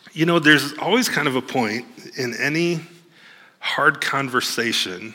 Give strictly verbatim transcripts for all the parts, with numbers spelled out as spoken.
You know, there's always kind of a point in any hard conversation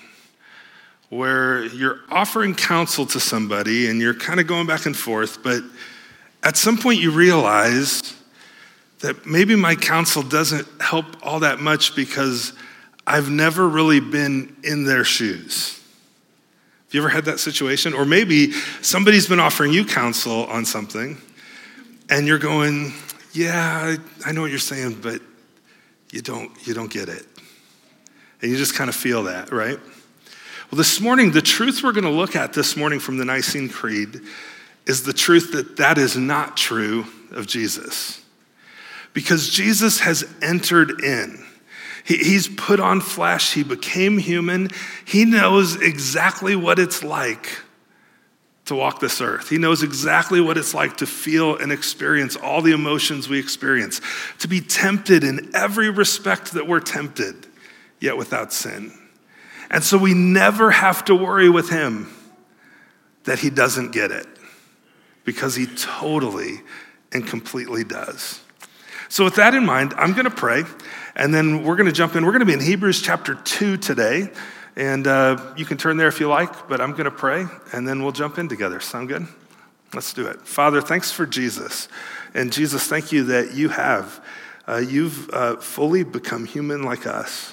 where you're offering counsel to somebody and you're kind of going back and forth, but at some point you realize that maybe my counsel doesn't help all that much because I've never really been in their shoes. Have you ever had that situation? Or maybe somebody's been offering you counsel on something and you're going, yeah, I, I know what you're saying, but you don't, you don't get it. And you just kind of feel that, right? Well, this morning, the truth we're going to look at this morning from the Nicene Creed is the truth that that is not true of Jesus. Because Jesus has entered in. He, he's put on flesh. He became human. He knows exactly what it's like to walk this earth. He knows exactly what it's like to feel and experience all the emotions we experience, to be tempted in every respect that we're tempted, yet without sin. And so we never have to worry with him that he doesn't get it, because he totally and completely does. So with that in mind, I'm going to pray, and then we're going to jump in. We're going to be in Hebrews chapter two today, and uh, you can turn there if you like, but I'm going to pray, and then we'll jump in together. Sound good? Let's do it. Father, thanks for Jesus. And Jesus, thank you that you have. Uh, you've uh, fully become human like us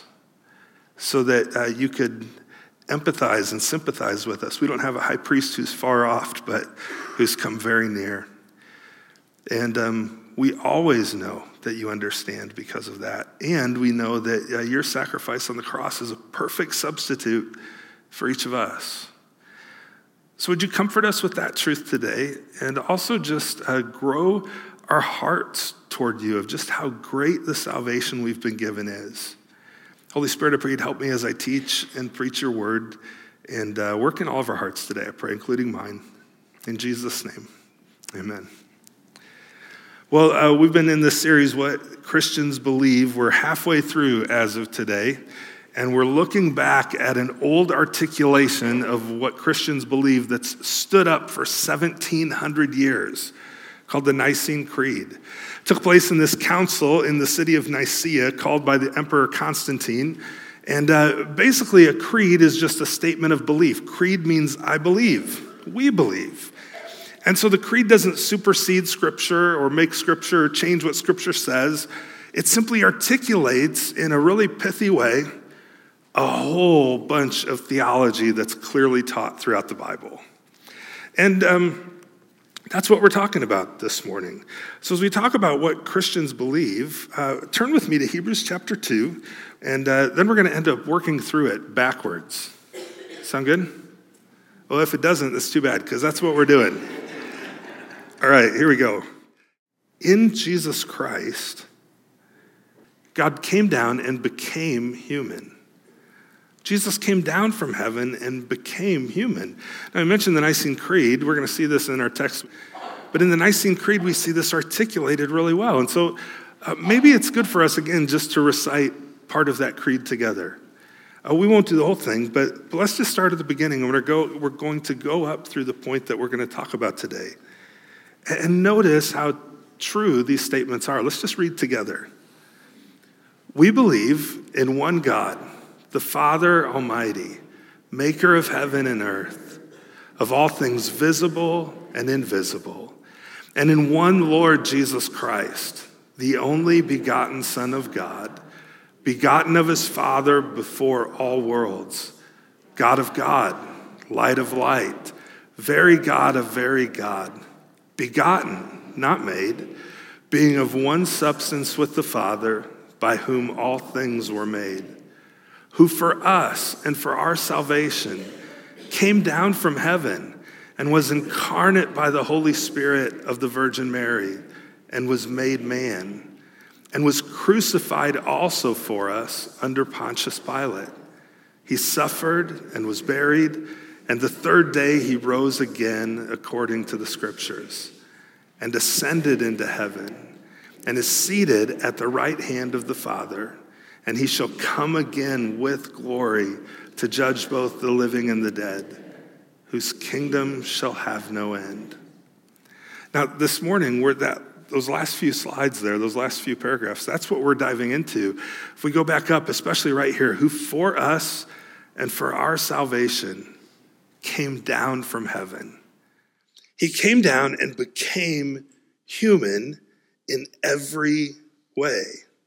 so that uh, you could empathize and sympathize with us. We don't have a high priest who's far off, but who's come very near. And um, we always know that you understand because of that. And we know that uh, your sacrifice on the cross is a perfect substitute for each of us. So would you comfort us with that truth today, and also just uh, grow our hearts toward you of just how great the salvation we've been given is. Holy Spirit, I pray you'd help me as I teach and preach your word, and uh, work in all of our hearts today, I pray, including mine. In Jesus' name, amen. Well, uh, we've been in this series, What Christians Believe. We're halfway through as of today, and we're looking back at an old articulation of what Christians believe that's stood up for seventeen hundred years, called the Nicene Creed. It took place in this council in the city of Nicaea, called by the Emperor Constantine. And uh, basically, a creed is just a statement of belief. Creed means I believe, we believe. And so the creed doesn't supersede Scripture or make Scripture or change what Scripture says. It simply articulates in a really pithy way a whole bunch of theology that's clearly taught throughout the Bible. And um, that's what we're talking about this morning. So as we talk about what Christians believe, uh, turn with me to Hebrews chapter two, and uh, then we're going to end up working through it backwards. Sound good? Well, if it doesn't, that's too bad, because that's what we're doing. All right, here we go. In Jesus Christ, God came down and became human. Jesus came down from heaven and became human. Now, I mentioned the Nicene Creed. We're going to see this in our text. But in the Nicene Creed, we see this articulated really well. And so uh, maybe it's good for us, again, just to recite part of that creed together. Uh, we won't do the whole thing, but, but let's just start at the beginning. And we're, go, we're going to go up through the point that we're going to talk about today. And notice how true these statements are. Let's just read together. We believe in one God, the Father Almighty, maker of heaven and earth, of all things visible and invisible, and in one Lord Jesus Christ, the only begotten Son of God, begotten of his Father before all worlds, God of God, light of light, very God of very God, begotten, not made, being of one substance with the Father, by whom all things were made, who for us and for our salvation came down from heaven and was incarnate by the Holy Spirit of the Virgin Mary and was made man, and was crucified also for us under Pontius Pilate. He suffered and was buried, and the third day he rose again according to the Scriptures, and ascended into heaven, and is seated at the right hand of the Father, and he shall come again with glory to judge both the living and the dead, whose kingdom shall have no end. Now, this morning, we're that those last few slides there, those last few paragraphs, that's what we're diving into. If we go back up, especially right here, who for us and for our salvation came down from heaven. He came down and became human in every way.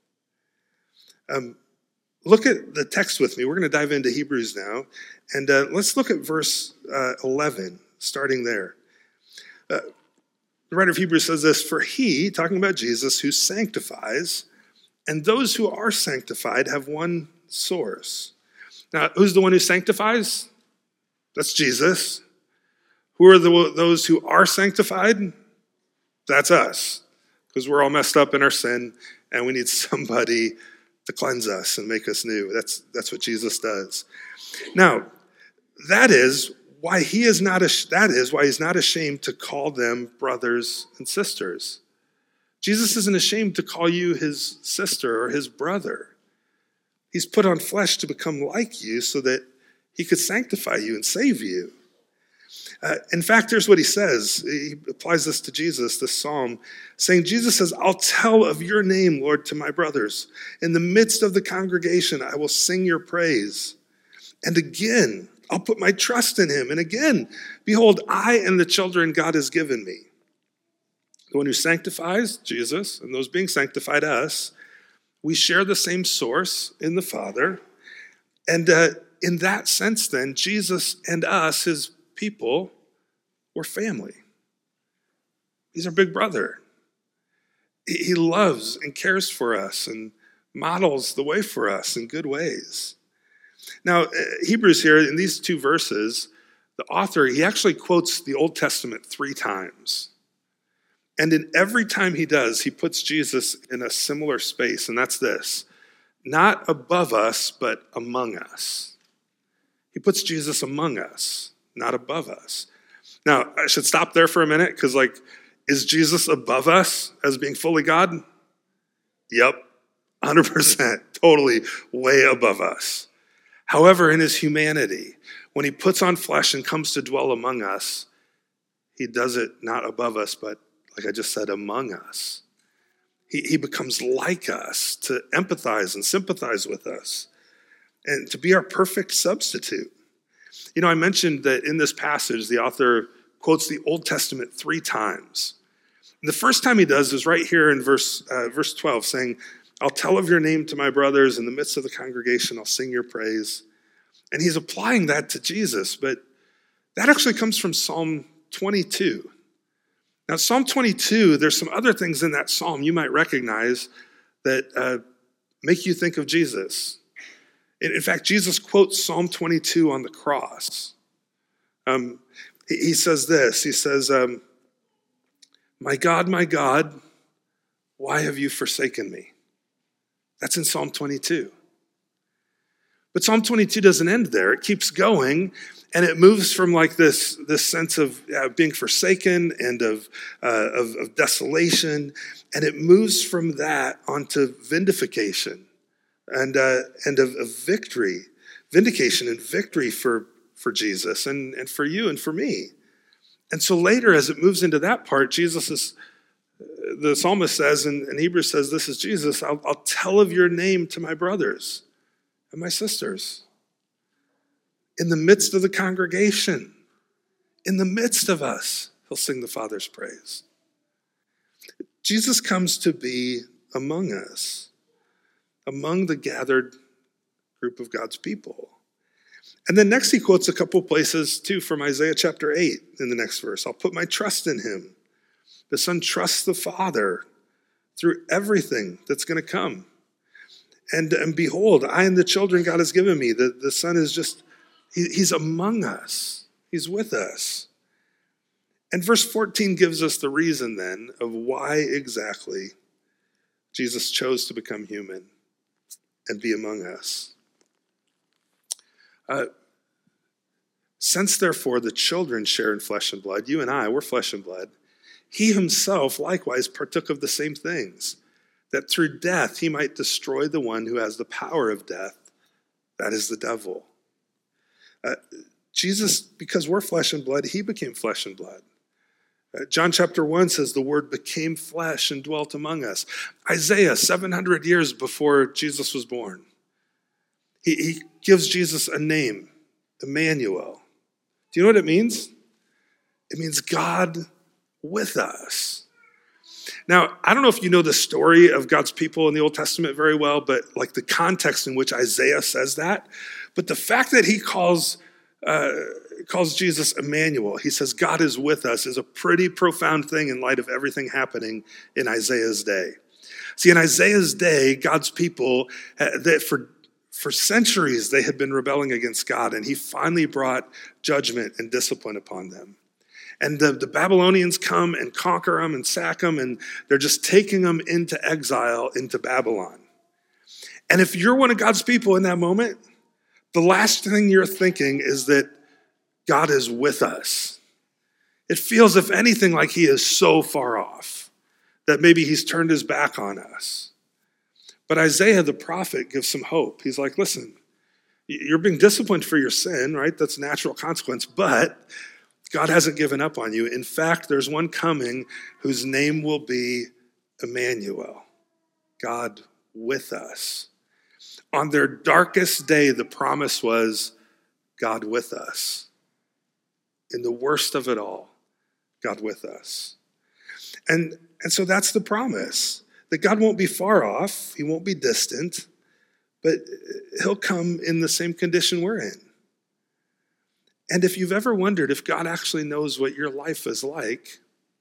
Um, look at the text with me. We're going to dive into Hebrews now. And uh, let's look at verse uh, eleven, starting there. Uh, the writer of Hebrews says this, for he, talking about Jesus, who sanctifies, and those who are sanctified have one source. Now, who's the one who sanctifies? That's Jesus. Who are the, those who are sanctified? That's us, because we're all messed up in our sin, and we need somebody to cleanse us and make us new. That's, that's what Jesus does. Now, that is why he is not that is why he's not ashamed to call them brothers and sisters. Jesus isn't ashamed to call you his sister or his brother. He's put on flesh to become like you so that he could sanctify you and save you. Uh, in fact, here's what he says. He applies this to Jesus, this psalm, saying, Jesus says, I'll tell of your name, Lord, to my brothers. In the midst of the congregation, I will sing your praise. And again, I'll put my trust in him. And again, behold, I and the children God has given me. The one who sanctifies, Jesus, and those being sanctified, us, we share the same source in the Father. And uh, in that sense, then, Jesus and us, his people, were family. He's our big brother. He loves and cares for us and models the way for us in good ways. Now, Hebrews here, in these two verses, the author, he actually quotes the Old Testament three times. And in every time he does, he puts Jesus in a similar space, and that's this. Not above us, but among us. He puts Jesus among us, not above us. Now, I should stop there for a minute, because, like, is Jesus above us as being fully God? Yep, one hundred percent, totally way above us. However, in his humanity, when he puts on flesh and comes to dwell among us, he does it not above us, but like I just said, among us. He, he becomes like us to empathize and sympathize with us and to be our perfect substitute. You know, I mentioned that in this passage, the author quotes the Old Testament three times. And the first time he does is right here in verse, uh, verse twelve, saying, I'll tell of your name to my brothers. In the midst of the congregation, I'll sing your praise. And he's applying that to Jesus, but that actually comes from Psalm twenty-two. Now, Psalm twenty-two, there's some other things in that psalm you might recognize that uh, make you think of Jesus. In, in fact, Jesus quotes Psalm twenty-two on the cross. Um, he, he says this, he says, um, my God, my God, why have you forsaken me? That's in Psalm twenty-two. But Psalm twenty-two doesn't end there. It keeps going, and it moves from like this, this sense of uh, being forsaken and of, uh, of, of desolation, and it moves from that onto vindication and, uh, and of, of victory, vindication and victory for, for Jesus and, and for you and for me. And so later, as it moves into that part, Jesus is, the psalmist says, and, and Hebrews says, this is Jesus, I'll, I'll tell of your name to my brothers and my sisters. In the midst of the congregation, in the midst of us, he'll sing the Father's praise. Jesus comes to be among us, among the gathered group of God's people. And then next he quotes a couple places too from Isaiah chapter eight in the next verse. I'll put my trust in him. The Son trusts the Father through everything that's going to come. And, and behold, I and the children God has given me. The, the Son is just, he, he's among us. He's with us. And verse fourteen gives us the reason then of why exactly Jesus chose to become human and be among us. Uh, Since therefore the children share in flesh and blood, you and I, we're flesh and blood, he himself likewise partook of the same things, that through death he might destroy the one who has the power of death, that is the devil. Uh, Jesus, because we're flesh and blood, he became flesh and blood. Uh, John chapter one says the word became flesh and dwelt among us. Isaiah, seven hundred years before Jesus was born, he, he gives Jesus a name, Emmanuel. Do you know what it means? It means God with us. Now, I don't know if you know the story of God's people in the Old Testament very well, but like the context in which Isaiah says that. But the fact that he calls uh, calls Jesus Emmanuel, he says God is with us, is a pretty profound thing in light of everything happening in Isaiah's day. See, in Isaiah's day, God's people, uh, that for For centuries, they had been rebelling against God, and he finally brought judgment and discipline upon them. And the, the Babylonians come and conquer them and sack them, and they're just taking them into exile into Babylon. And if you're one of God's people in that moment, the last thing you're thinking is that God is with us. It feels, if anything, like he is so far off that maybe he's turned his back on us. But Isaiah the prophet gives some hope. He's like, listen, you're being disciplined for your sin, right? That's a natural consequence, but God hasn't given up on you. In fact, there's one coming whose name will be Emmanuel, God with us. On their darkest day, the promise was God with us. In the worst of it all, God with us. And, and so that's the promise. That God won't be far off, he won't be distant, but he'll come in the same condition we're in. And if you've ever wondered if God actually knows what your life is like,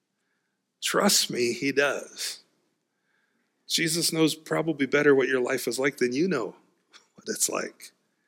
trust me, he does. Jesus knows probably better what your life is like than you know what it's like.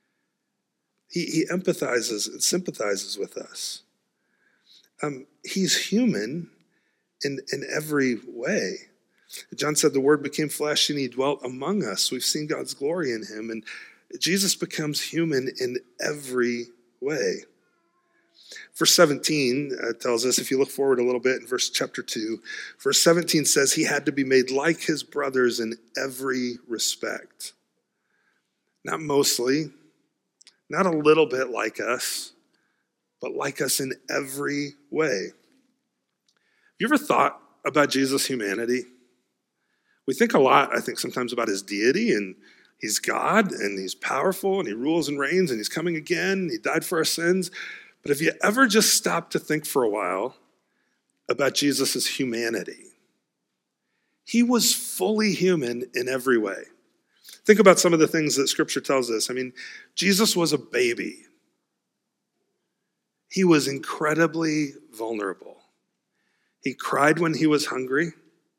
He, he empathizes and sympathizes with us. Um, he's human in, in every way. John said the word became flesh and he dwelt among us. We've seen God's glory in him. And Jesus becomes human in every way. Verse seventeen uh, tells us, if you look forward a little bit in verse chapter two, verse seventeen says he had to be made like his brothers in every respect. Not mostly, not a little bit like us, but like us in every way. Have you ever thought about Jesus' humanity? We think a lot, I think, sometimes about his deity, and he's God, and he's powerful, and he rules and reigns, and he's coming again, and he died for our sins. But have you ever just stopped to think for a while about Jesus' humanity? He was fully human in every way. Think about some of the things that Scripture tells us. I mean, Jesus was a baby. He was incredibly vulnerable. He cried when he was hungry.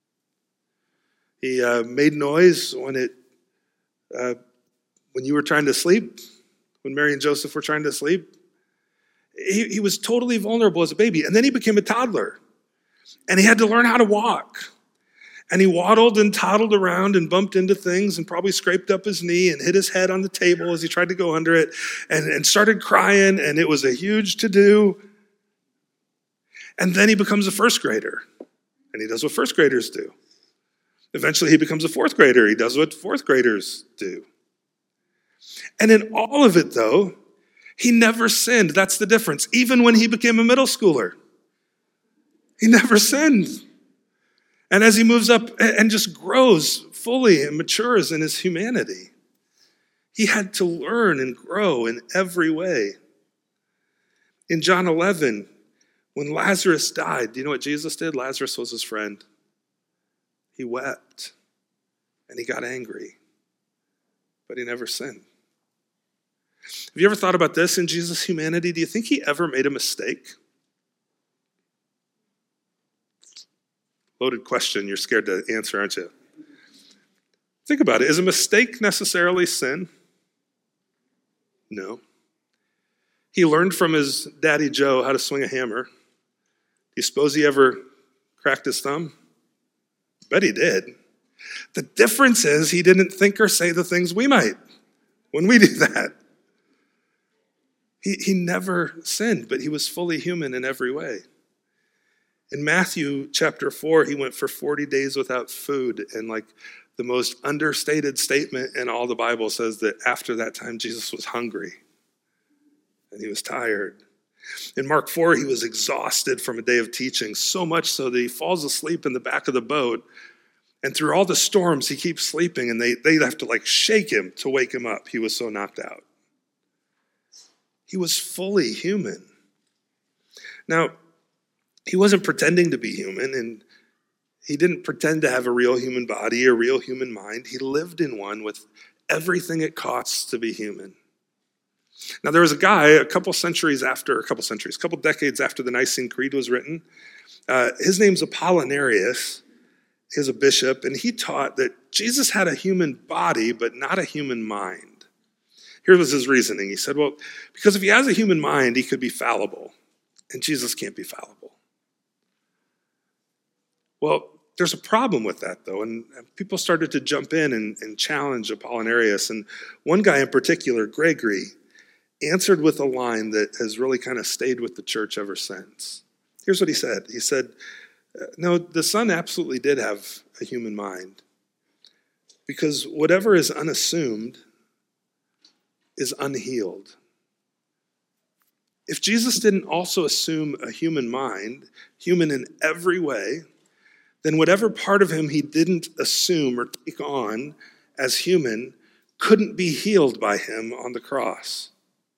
He uh, made noise when it, uh, when you were trying to sleep, when Mary and Joseph were trying to sleep. He, he was totally vulnerable as a baby. And then he became a toddler. And he had to learn how to walk. And he waddled and toddled around and bumped into things and probably scraped up his knee and hit his head on the table as he tried to go under it and, and started crying. And it was a huge to-do. And then he becomes a first grader. And he does what first graders do. Eventually he becomes a fourth grader. He does what fourth graders do. And in all of it, though, he never sinned. That's the difference. Even when he became a middle schooler, he never sinned. And as he moves up and just grows fully and matures in his humanity, he had to learn and grow in every way. In John eleven, when Lazarus died, do you know what Jesus did? Lazarus was his friend. He wept and he got angry, but he never sinned. Have you ever thought about this in Jesus' humanity? Do you think he ever made a mistake? Loaded question. You're scared to answer, aren't you? Think about it. Is a mistake necessarily sin? No. He learned from his daddy Joe how to swing a hammer. Do you suppose he ever cracked his thumb? Bet he did. The difference is he didn't think or say the things we might when we do that. He, he never sinned, but he was fully human in every way. In Matthew chapter four, he went for forty days without food, and like the most understated statement in all the Bible says that after that time, Jesus was hungry and he was tired. In Mark four, he was exhausted from a day of teaching, so much so that he falls asleep in the back of the boat. And through all the storms, he keeps sleeping, and they, they have to like shake him to wake him up. He was so knocked out. He was fully human. Now, he wasn't pretending to be human, and he didn't pretend to have a real human body, a real human mind. He lived in one with everything it costs to be human. Now, there was a guy a couple centuries after, a couple centuries, a couple decades after the Nicene Creed was written. Uh, his name's Apollinarius. He was a bishop, and he taught that Jesus had a human body, but not a human mind. Here was his reasoning. He said, well, because if he has a human mind, he could be fallible, and Jesus can't be fallible. Well, there's a problem with that, though, and people started to jump in and, and challenge Apollinarius, and one guy in particular, Gregory, answered with a line that has really kind of stayed with the church ever since. Here's what he said. He said, no, the Son absolutely did have a human mind, because whatever is unassumed is unhealed. If Jesus didn't also assume a human mind, human in every way, then whatever part of him he didn't assume or take on as human couldn't be healed by him on the cross.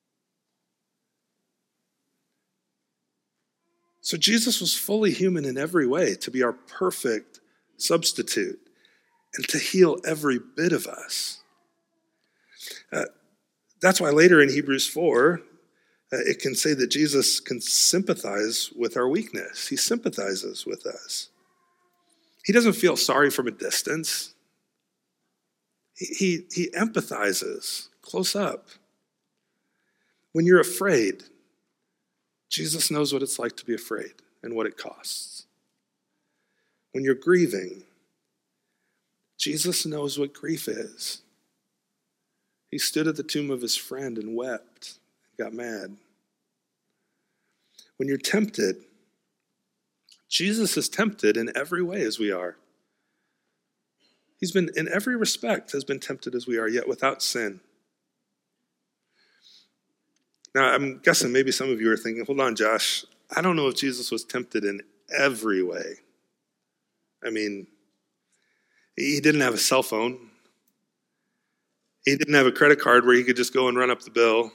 So Jesus was fully human in every way to be our perfect substitute and to heal every bit of us. Uh, that's why later in Hebrews four, uh, it can say that Jesus can sympathize with our weakness. He sympathizes with us. He doesn't feel sorry from a distance. He, he, he empathizes close up. When you're afraid, Jesus knows what it's like to be afraid and what it costs. When you're grieving, Jesus knows what grief is. He stood at the tomb of his friend and wept and got mad. When you're tempted, Jesus is tempted in every way as we are. He's been, in every respect, has been tempted as we are, yet without sin. Now, I'm guessing maybe some of you are thinking, hold on, Josh, I don't know if Jesus was tempted in every way. I mean, he didn't have a cell phone. He didn't have a credit card where he could just go and run up the bill.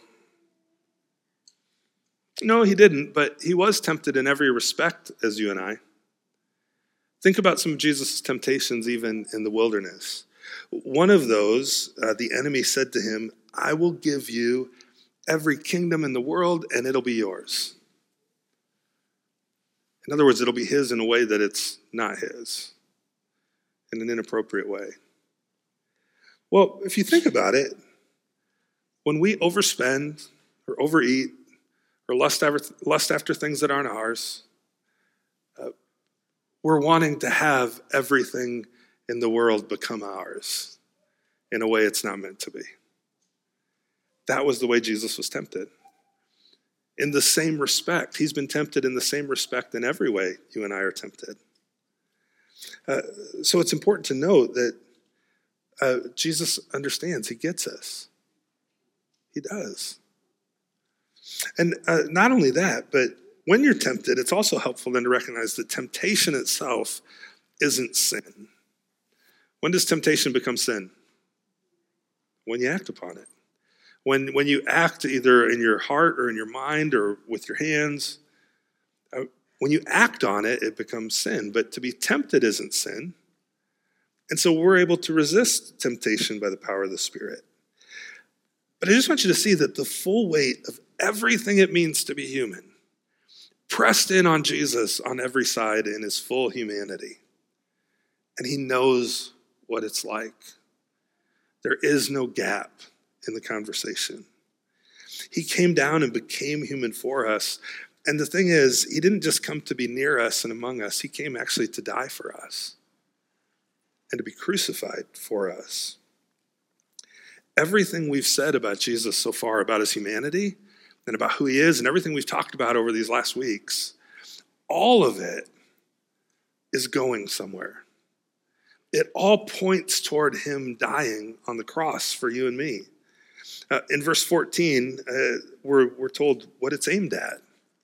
No, he didn't, but he was tempted in every respect as you and I. Think about some of Jesus' temptations even in the wilderness. One of those, uh, the enemy said to him, I will give you every kingdom in the world and it'll be yours. In other words, it'll be his in a way that it's not his, in an inappropriate way. Well, if you think about it, when we overspend or overeat or lust after, lust after things that aren't ours, uh, we're wanting to have everything in the world become ours in a way it's not meant to be. That was the way Jesus was tempted. In the same respect, he's been tempted in the same respect in every way you and I are tempted. Uh, so it's important to note that uh, Jesus understands, he gets us. He does. And uh, not only that, but when you're tempted, it's also helpful then to recognize that temptation itself isn't sin. When does temptation become sin? When you act upon it. When, when you act either in your heart or in your mind or with your hands, uh, when you act on it, it becomes sin. But to be tempted isn't sin. And so we're able to resist temptation by the power of the Spirit. But I just want you to see that the full weight of everything it means to be human, pressed in on Jesus on every side in his full humanity. And he knows what it's like. There is no gap in the conversation. He came down and became human for us. And the thing is, he didn't just come to be near us and among us. He came actually to die for us and to be crucified for us. Everything we've said about Jesus so far, about his humanity and about who he is, and everything we've talked about over these last weeks, all of it is going somewhere. It all points toward him dying on the cross for you and me. Uh, in verse fourteen, uh, we're, we're told what it's aimed at.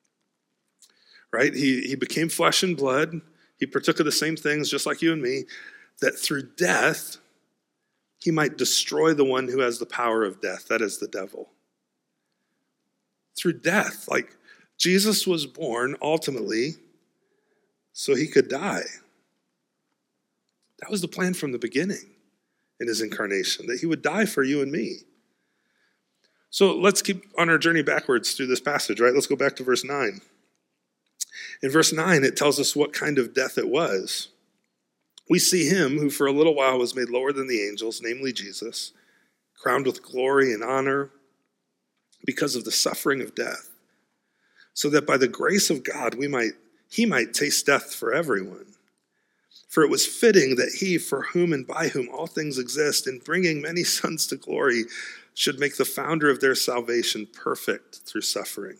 right? He, he became flesh and blood. He partook of the same things just like you and me, that through death, he might destroy the one who has the power of death, that is the devil. Through death, like Jesus was born ultimately so he could die. That was the plan from the beginning in his incarnation, that he would die for you and me. So let's keep on our journey backwards through this passage, right? Let's go back to verse nine. In verse nine, it tells us what kind of death it was. We see him who for a little while was made lower than the angels, namely Jesus, crowned with glory and honor because of the suffering of death, so that by the grace of God we might he might taste death for everyone. For it was fitting that he, for whom and by whom all things exist, in bringing many sons to glory, should make the founder of their salvation perfect through suffering.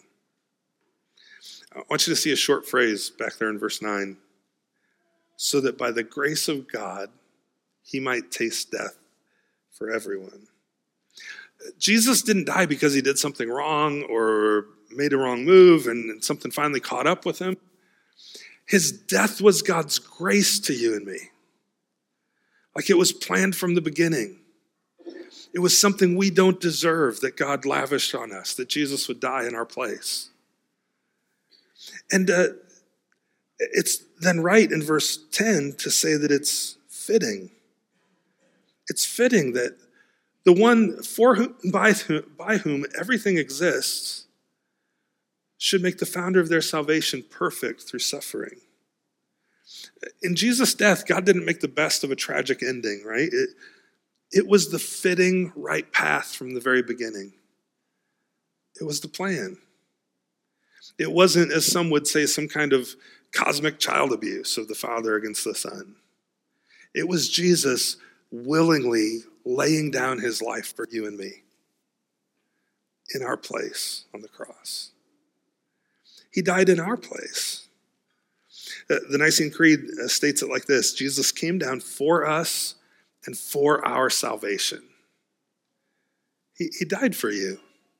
I want you to see a short phrase back there in verse nine. So that by the grace of God, he might taste death for everyone. Jesus didn't die because he did something wrong or made a wrong move and something finally caught up with him. His death was God's grace to you and me. Like it was planned from the beginning. It was something we don't deserve that God lavished on us, that Jesus would die in our place. And uh, it's then right in verse ten to say that it's fitting. It's fitting that the one for whom, by, whom, by whom everything exists should make the founder of their salvation perfect through suffering. In Jesus' death, God didn't make the best of a tragic ending, right? It, it was the fitting right path from the very beginning. It was the plan. It wasn't, as some would say, some kind of cosmic child abuse of the Father against the Son. It was Jesus willingly laying down his life for you and me in our place on the cross. He died in our place. The Nicene Creed states it like this: Jesus came down for us and for our salvation. He, he died for you.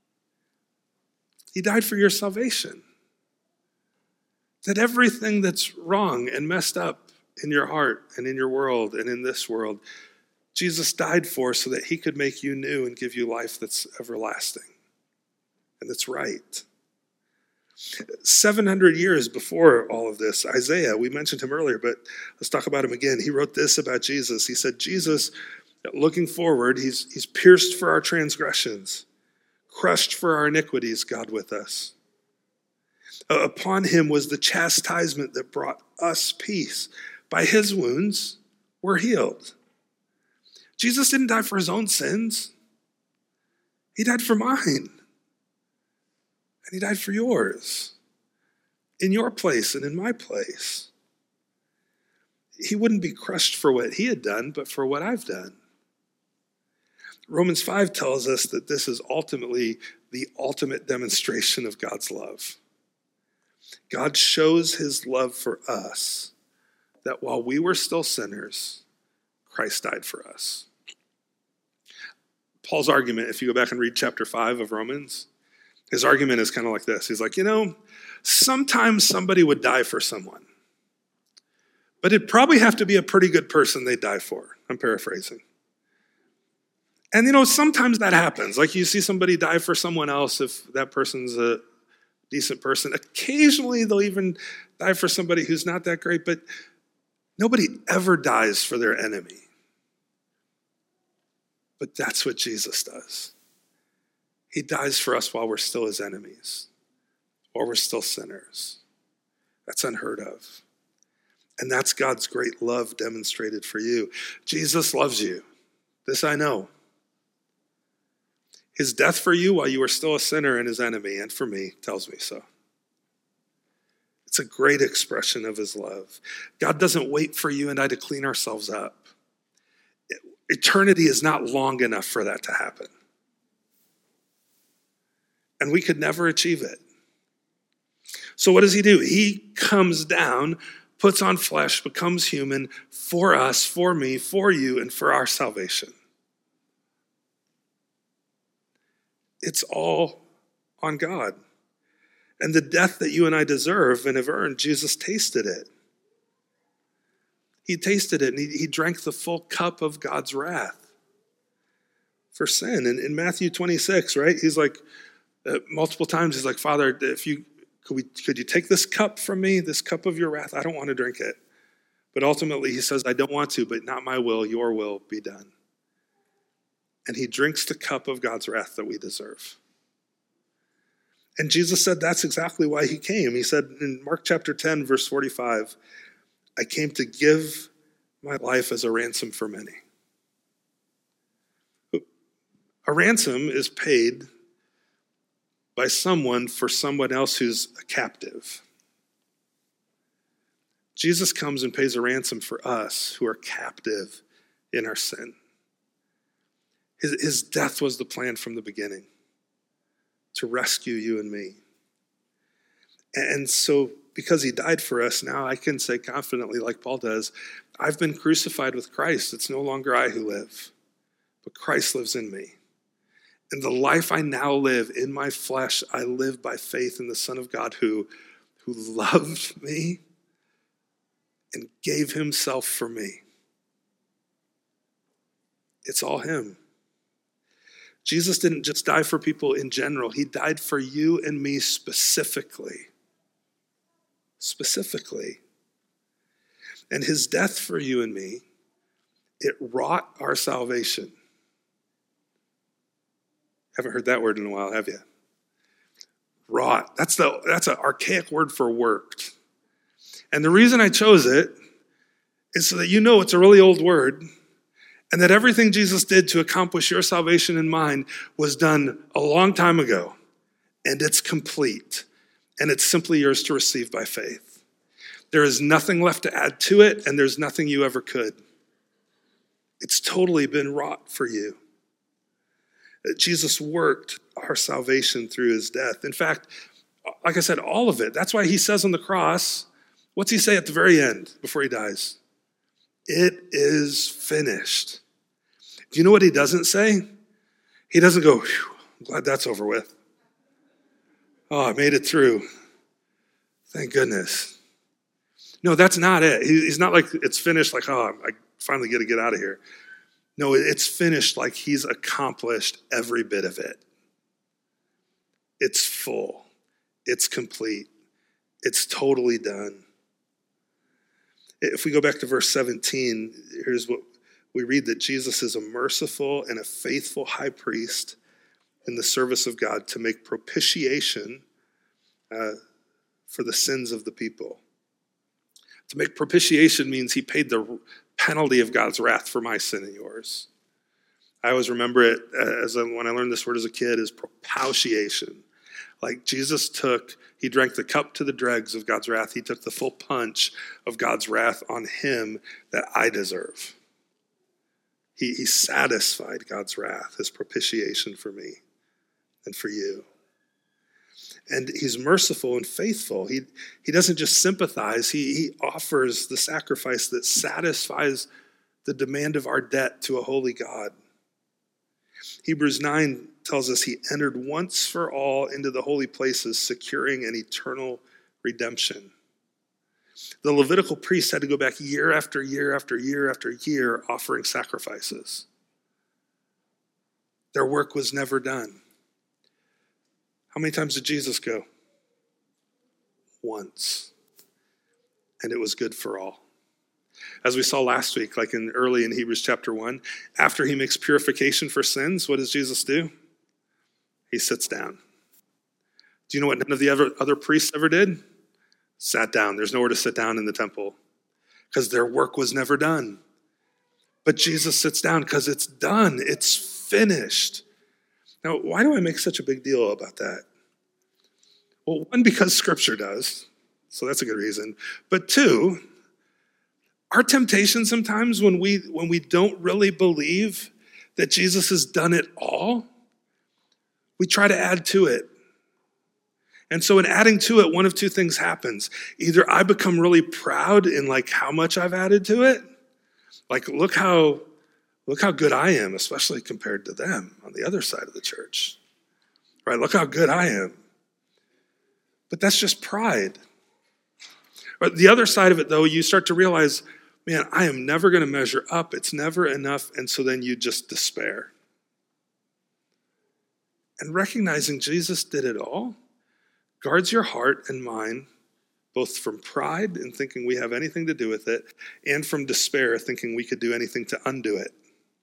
He died for your salvation. That everything that's wrong and messed up in your heart and in your world and in this world, Jesus died for so that he could make you new and give you life that's everlasting and that's right. seven hundred years before all of this, Isaiah, we mentioned him earlier, but let's talk about him again. He wrote this about Jesus. He said, Jesus, looking forward, he's, he's pierced for our transgressions, crushed for our iniquities, God with us. Uh, upon him was the chastisement that brought us peace. By his wounds, we're healed. Jesus didn't die for his own sins. He died for mine. And he died for yours, in your place and in my place. He wouldn't be crushed for what he had done, but for what I've done. Romans five tells us that this is ultimately the ultimate demonstration of God's love. God shows his love for us, that while we were still sinners, Christ died for us. Paul's argument, if you go back and read chapter five of Romans, his argument is kind of like this. He's like, you know, sometimes somebody would die for someone, but it'd probably have to be a pretty good person they'd die for. I'm paraphrasing. And, you know, sometimes that happens. Like you see somebody die for someone else if that person's a decent person. Occasionally they'll even die for somebody who's not that great, but nobody ever dies for their enemy. But that's what Jesus does. He dies for us while we're still his enemies, or we're still sinners. That's unheard of. And that's God's great love demonstrated for you. Jesus loves you. This I know. His death for you while you were still a sinner and his enemy, and for me, tells me so. It's a great expression of his love. God doesn't wait for you and I to clean ourselves up. Eternity is not long enough for that to happen. And we could never achieve it. So what does he do? He comes down, puts on flesh, becomes human for us, for me, for you, and for our salvation. It's all on God. And the death that you and I deserve and have earned, Jesus tasted it. He tasted it, and he, he drank the full cup of God's wrath for sin. And in Matthew twenty-six, right, he's like, uh, multiple times, he's like, Father, if you could, we, could you take this cup from me, this cup of your wrath? I don't want to drink it. But ultimately, he says, I don't want to, but not my will, your will be done. And he drinks the cup of God's wrath that we deserve. And Jesus said that's exactly why he came. He said in Mark chapter ten, verse forty-five, I came to give my life as a ransom for many. A ransom is paid by someone for someone else who's a captive. Jesus comes and pays a ransom for us who are captive in our sin. His, his death was the plan from the beginning, to rescue you and me. And so because he died for us, now I can say confidently, like Paul does, I've been crucified with Christ. It's no longer I who live, but Christ lives in me. And the life I now live in my flesh, I live by faith in the Son of God who, who loved me and gave himself for me. It's all him. Jesus didn't just die for people in general. He died for you and me specifically. Specifically. And his death for you and me, it wrought our salvation. Haven't heard that word in a while, have you? Wrought. That's the that's an archaic word for worked. And the reason I chose it is so that you know it's a really old word, and that everything Jesus did to accomplish your salvation and mine was done a long time ago, and it's complete, and it's simply yours to receive by faith. There is nothing left to add to it, and there's nothing you ever could. It's totally been wrought for you. Jesus worked our salvation through his death. In fact, like I said, all of it. That's why he says on the cross, what's he say at the very end before he dies? It is finished. Do you know what he doesn't say? He doesn't go, I'm glad that's over with. Oh, I made it through. Thank goodness. No, that's not it. He's not like it's finished, like, oh, I finally get to get out of here. No, it's finished like he's accomplished every bit of it. It's full. It's complete. It's totally done. If we go back to verse seventeen, here's what we read, that Jesus is a merciful and a faithful high priest in the service of God to make propitiation uh, for the sins of the people. To make propitiation means he paid the penalty of God's wrath for my sin and yours. I always remember it as a, when I learned this word as a kid, is propitiation. Like Jesus took, he drank the cup to the dregs of God's wrath. He took the full punch of God's wrath on him that I deserve. He, he satisfied God's wrath, his propitiation for me and for you. And he's merciful and faithful. He, he doesn't just sympathize. He, he offers the sacrifice that satisfies the demand of our debt to a holy God. Hebrews nine tells us he entered once for all into the holy places, securing an eternal redemption. The Levitical priests had to go back year after year after year after year offering sacrifices. Their work was never done. How many times did Jesus go? Once. And it was good for all. As we saw last week, like in early in Hebrews chapter one, after he makes purification for sins, what does Jesus do? He sits down. Do you know what none of the other, other priests ever did? Sat down. There's nowhere to sit down in the temple because their work was never done. But Jesus sits down because it's done. It's finished. Now, why do I make such a big deal about that? Well, one, because Scripture does, so that's a good reason. But two, our temptation sometimes when we when we don't really believe that Jesus has done it all, we try to add to it. And so in adding to it, one of two things happens. Either I become really proud in like how much I've added to it. Like, look how Look how good I am, especially compared to them on the other side of the church. Right? Look how good I am. But that's just pride. But the other side of it, though, you start to realize, man, I am never going to measure up. It's never enough. And so then you just despair. And recognizing Jesus did it all guards your heart and mind, both from pride and thinking we have anything to do with it, and from despair, thinking we could do anything to undo it.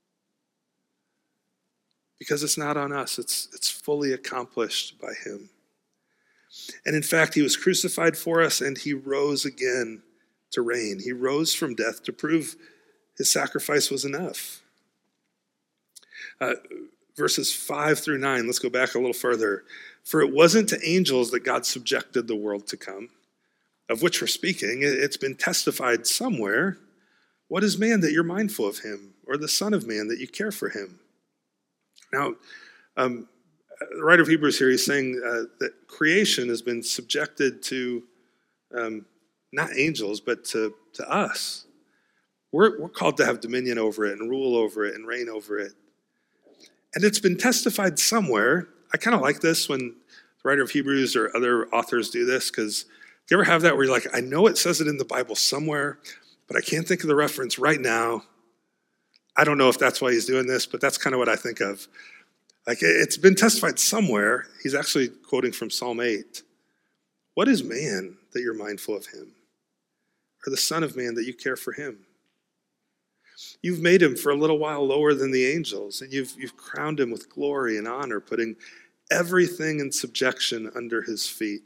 Because it's not on us. It's, it's fully accomplished by him. And in fact, he was crucified for us, and he rose again to reign. He rose from death to prove his sacrifice was enough. Uh, verses five through nine, let's go back a little further. For it wasn't to angels that God subjected the world to come, of which we're speaking. It's been testified somewhere. What is man that you're mindful of him, or the son of man that you care for him? Now, um, the writer of Hebrews here, he's saying uh, that creation has been subjected to um, not angels, but to, to us. We're, we're called to have dominion over it and rule over it and reign over it. And it's been testified somewhere. I kind of like this when the writer of Hebrews or other authors do this, because do you ever have that where you're like, I know it says it in the Bible somewhere, but I can't think of the reference right now. I don't know if that's why he's doing this, but that's kind of what I think of. Like, it's been testified somewhere. He's actually quoting from Psalm eight. What is man that you're mindful of him? Or the son of man that you care for him? You've made him for a little while lower than the angels, and you've, you've crowned him with glory and honor, putting everything in subjection under his feet.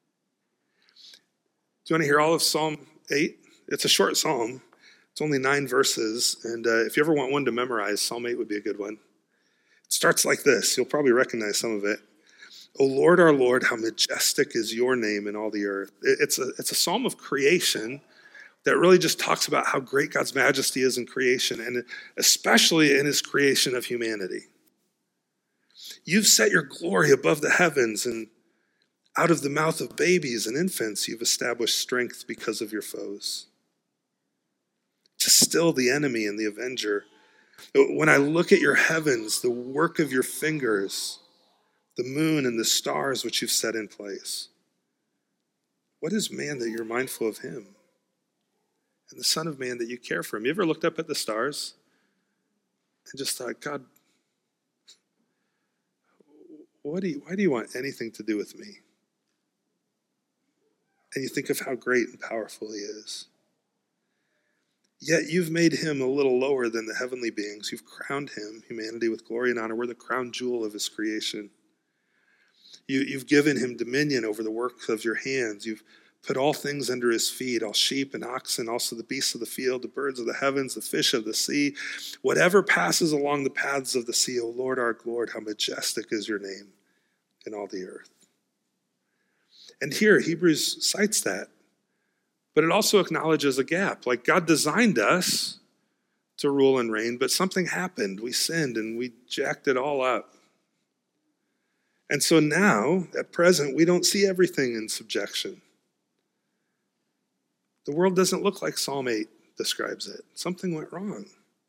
Do you want to hear all of Psalm eight? It's a short psalm. It's only nine verses, and uh, if you ever want one to memorize, Psalm eight would be a good one. It starts like this. You'll probably recognize some of it. O Lord, our Lord, how majestic is your name in all the earth. It's a, it's a psalm of creation that really just talks about how great God's majesty is in creation, and especially in his creation of humanity. You've set your glory above the heavens, and out of the mouth of babies and infants, you've established strength because of your foes, to still the enemy and the avenger. When I look at your heavens, the work of your fingers, the moon and the stars which you've set in place, what is man that you're mindful of him? And the son of man that you care for him? You ever looked up at the stars and just thought, God, what do you, why do you want anything to do with me? And you think of how great and powerful he is. Yet you've made him a little lower than the heavenly beings. You've crowned him, humanity, with glory and honor. We're the crown jewel of his creation. You, you've given him dominion over the work of your hands. You've put all things under his feet, all sheep and oxen, also the beasts of the field, the birds of the heavens, the fish of the sea, whatever passes along the paths of the sea. O Lord, our Lord, how majestic is your name in all the earth. And here, Hebrews cites that. But it also acknowledges a gap. Like, God designed us to rule and reign, but something happened. We sinned and we jacked it all up. And so now, at present, we don't see everything in subjection. The world doesn't look like Psalm eight describes it. Something went wrong.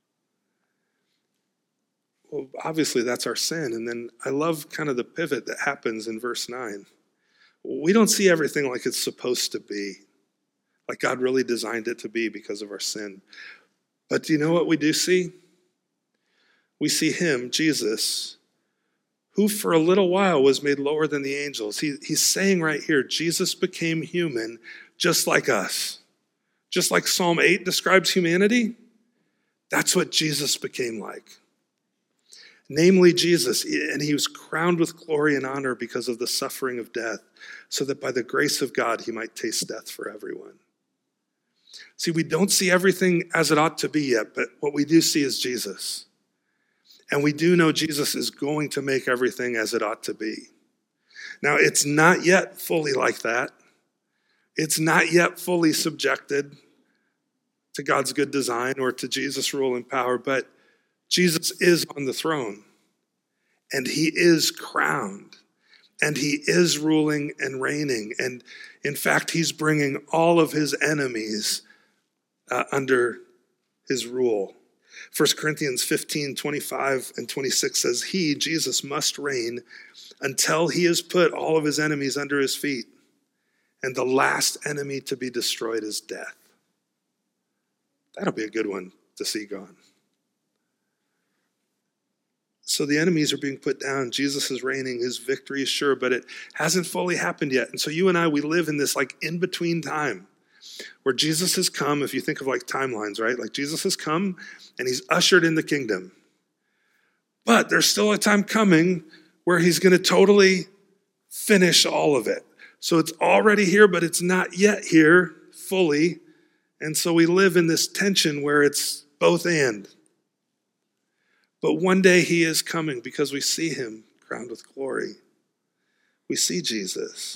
Well, obviously, that's our sin. And then I love kind of the pivot that happens in verse nine. We don't see everything like it's supposed to be, like God really designed it to be because of our sin. But do you know what we do see? We see him, Jesus, who for a little while was made lower than the angels. He, he's saying right here, Jesus became human just like us. Just like Psalm eight describes humanity, that's what Jesus became like. Namely Jesus, and he was crowned with glory and honor because of the suffering of death, so that by the grace of God he might taste death for everyone. See, we don't see everything as it ought to be yet, but what we do see is Jesus. And we do know Jesus is going to make everything as it ought to be. Now, it's not yet fully like that. It's not yet fully subjected to God's good design or to Jesus' rule and power, but Jesus is on the throne, and he is crowned, and he is ruling and reigning. And in fact, he's bringing all of his enemies uh, under his rule. First Corinthians fifteen, twenty-five and twenty-six says, he, Jesus, must reign until he has put all of his enemies under his feet. And the last enemy to be destroyed is death. That'll be a good one to see gone. So the enemies are being put down. Jesus is reigning. His victory is sure, but it hasn't fully happened yet. And so you and I, we live in this like in-between time where Jesus has come, if you think of like timelines, right? Like Jesus has come and he's ushered in the kingdom. But there's still a time coming where he's going to totally finish all of it. So it's already here, but it's not yet here fully. And so we live in this tension where it's both and. But one day he is coming because we see him crowned with glory. We see Jesus.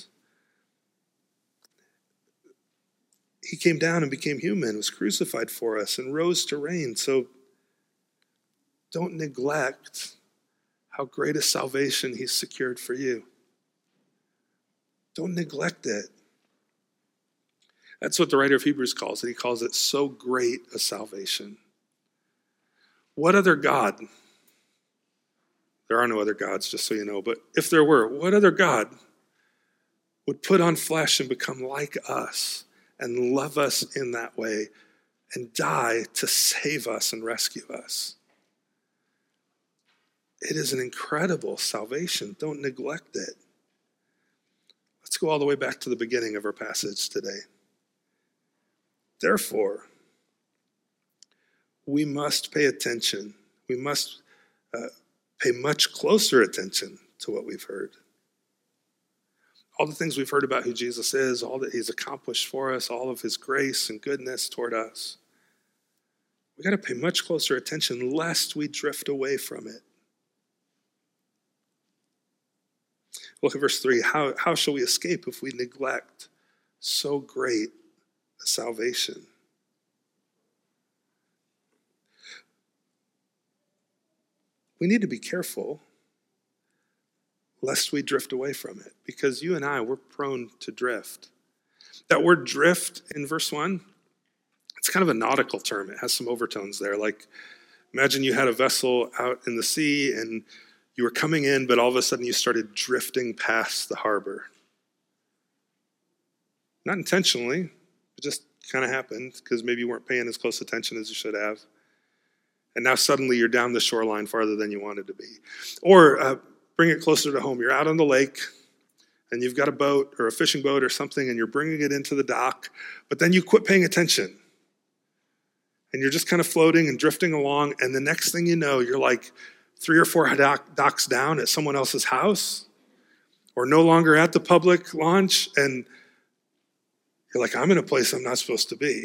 He came down and became human, was crucified for us, and rose to reign. So don't neglect how great a salvation he's secured for you. Don't neglect it. That's what the writer of Hebrews calls it. He calls it so great a salvation. What other God? There are no other gods, just so you know, but if there were, what other God would put on flesh and become like us and love us in that way and die to save us and rescue us? It is an incredible salvation. Don't neglect it. Let's go all the way back to the beginning of our passage today. Therefore, we must pay attention. We must uh, pay much closer attention to what we've heard. All the things we've heard about who Jesus is, all that he's accomplished for us, all of his grace and goodness toward us. We got to pay much closer attention lest we drift away from it. Look at verse three. How, how shall we escape if we neglect so great a salvation? We need to be careful lest we drift away from it, because you and I, we're prone to drift. That word drift in verse one, it's kind of a nautical term. It has some overtones there. Like, imagine you had a vessel out in the sea and you were coming in, but all of a sudden you started drifting past the harbor. Not intentionally, it just kind of happened because maybe you weren't paying as close attention as you should have. And now suddenly you're down the shoreline farther than you wanted to be. Or uh, bring it closer to home. You're out on the lake and you've got a boat or a fishing boat or something and you're bringing it into the dock, but then you quit paying attention. And you're just kind of floating and drifting along, and the next thing you know, you're like three or four dock, docks down at someone else's house, or no longer at the public launch, and you're like, I'm in a place I'm not supposed to be.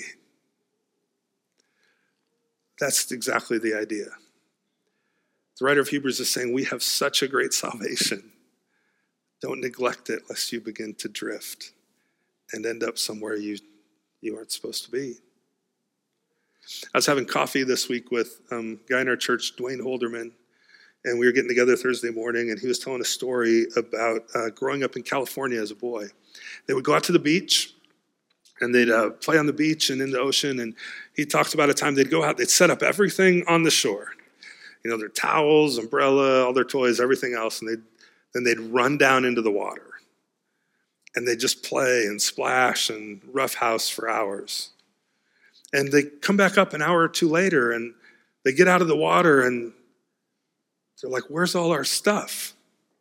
That's exactly the idea. The writer of Hebrews is saying we have such a great salvation. Don't neglect it lest you begin to drift and end up somewhere you, you aren't supposed to be. I was having coffee this week with um, a guy in our church, Dwayne Holderman, and we were getting together Thursday morning, and he was telling a story about uh, growing up in California as a boy. They would go out to the beach, and they'd uh, play on the beach and in the ocean, and he talked about a time they'd go out, they'd set up everything on the shore. You know, their towels, umbrella, all their toys, everything else, and they'd, then they'd run down into the water. And they'd just play and splash and roughhouse for hours. And they come back up an hour or two later, and they get out of the water, and they're like, where's all our stuff?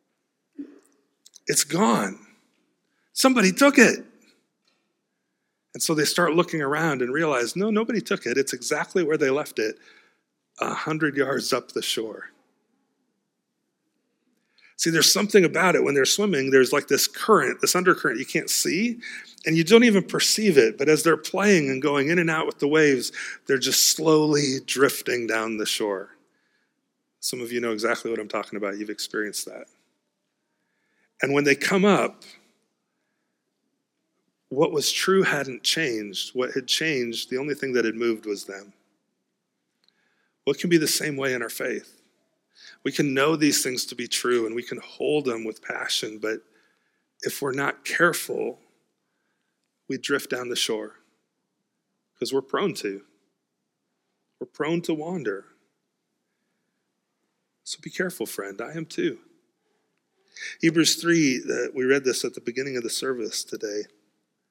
It's gone. Somebody took it. And so they start looking around and realize, no, nobody took it. It's exactly where they left it, a hundred yards up the shore. See, there's something about it when they're swimming. There's like this current, this undercurrent you can't see, and you don't even perceive it. But as they're playing and going in and out with the waves, they're just slowly drifting down the shore. Some of you know exactly what I'm talking about. You've experienced that. And when they come up, what was true hadn't changed. What had changed, the only thing that had moved was them. Well, it can be the same way in our faith. We can know these things to be true and we can hold them with passion, but if we're not careful, we drift down the shore because we're prone to. We're prone to wander. So be careful, friend. I am too. Hebrews three, uh, we read this at the beginning of the service today.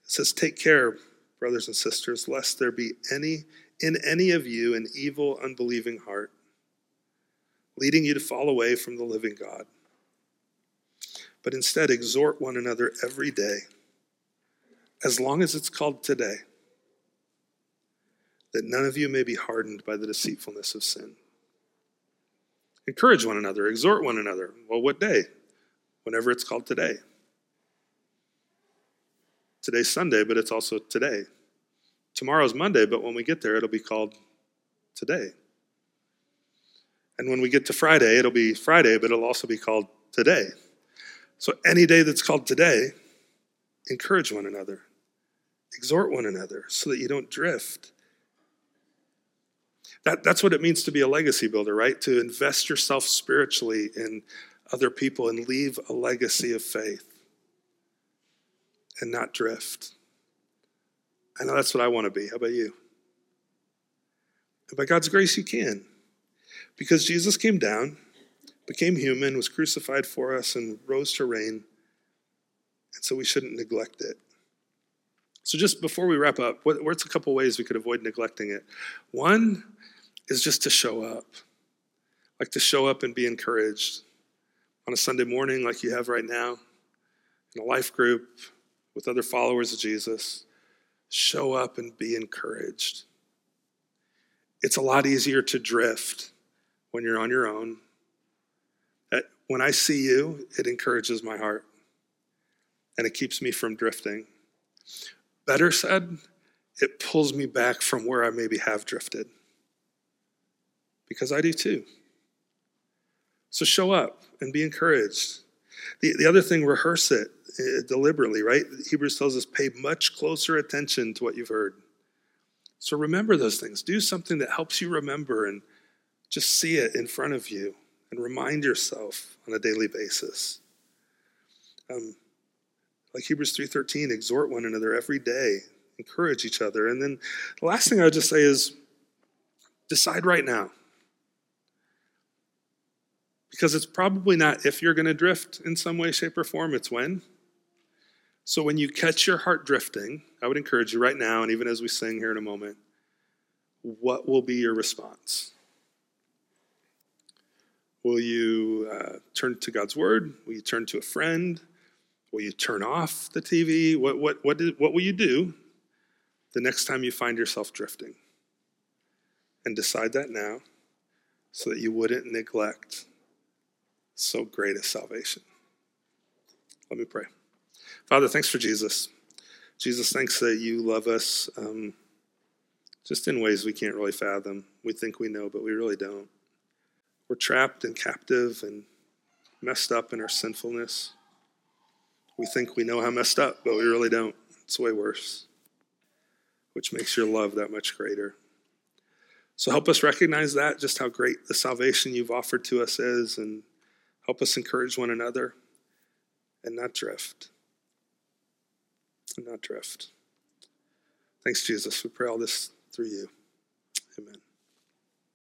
It says, take care, brothers and sisters, lest there be any in any of you an evil, unbelieving heart, leading you to fall away from the living God. But instead exhort one another every day, as long as it's called today, that none of you may be hardened by the deceitfulness of sin. Encourage one another, exhort one another. Well, what day? Whenever it's called today. Today's Sunday, but it's also today. Tomorrow's Monday, but when we get there, it'll be called today. And when we get to Friday, it'll be Friday, but it'll also be called today. So any day that's called today, encourage one another, exhort one another so that you don't drift. That, that's what it means to be a legacy builder, right? To invest yourself spiritually in other people and leave a legacy of faith and not drift. I know that's what I want to be. How about you? And by God's grace, you can. Because Jesus came down, became human, was crucified for us, and rose to reign. And so we shouldn't neglect it. So just before we wrap up, what, what's a couple ways we could avoid neglecting it? One is just to show up. Like to show up and be encouraged on a Sunday morning like you have right now, in a life group with other followers of Jesus. Show up and be encouraged. It's a lot easier to drift when you're on your own. When I see you, it encourages my heart and it keeps me from drifting. Better said, it pulls me back from where I maybe have drifted. Because I do too. So show up and be encouraged. The, the other thing, rehearse it uh, deliberately, right? Hebrews tells us pay much closer attention to what you've heard. So remember those things. Do something that helps you remember and just see it in front of you and remind yourself on a daily basis. Um, like Hebrews three thirteen, exhort one another every day. Encourage each other. And then the last thing I would just say is decide right now. Because it's probably not if you're going to drift in some way, shape, or form, it's when. So when you catch your heart drifting, I would encourage you right now, and even as we sing here in a moment, what will be your response? Will you uh, turn to God's word? Will you turn to a friend? Will you turn off the T V? What, what, what, did, what will you do the next time you find yourself drifting? And decide that now so that you wouldn't neglect so great a salvation. Let me pray. Father, thanks for Jesus. Jesus, thanks that you love us um, just in ways we can't really fathom. We think we know, but we really don't. We're trapped and captive and messed up in our sinfulness. We think we know how messed up, but we really don't. It's way worse, which makes your love that much greater. So help us recognize that, just how great the salvation you've offered to us is, and help us encourage one another and not drift. And not drift. Thanks, Jesus. We pray all this through you. Amen.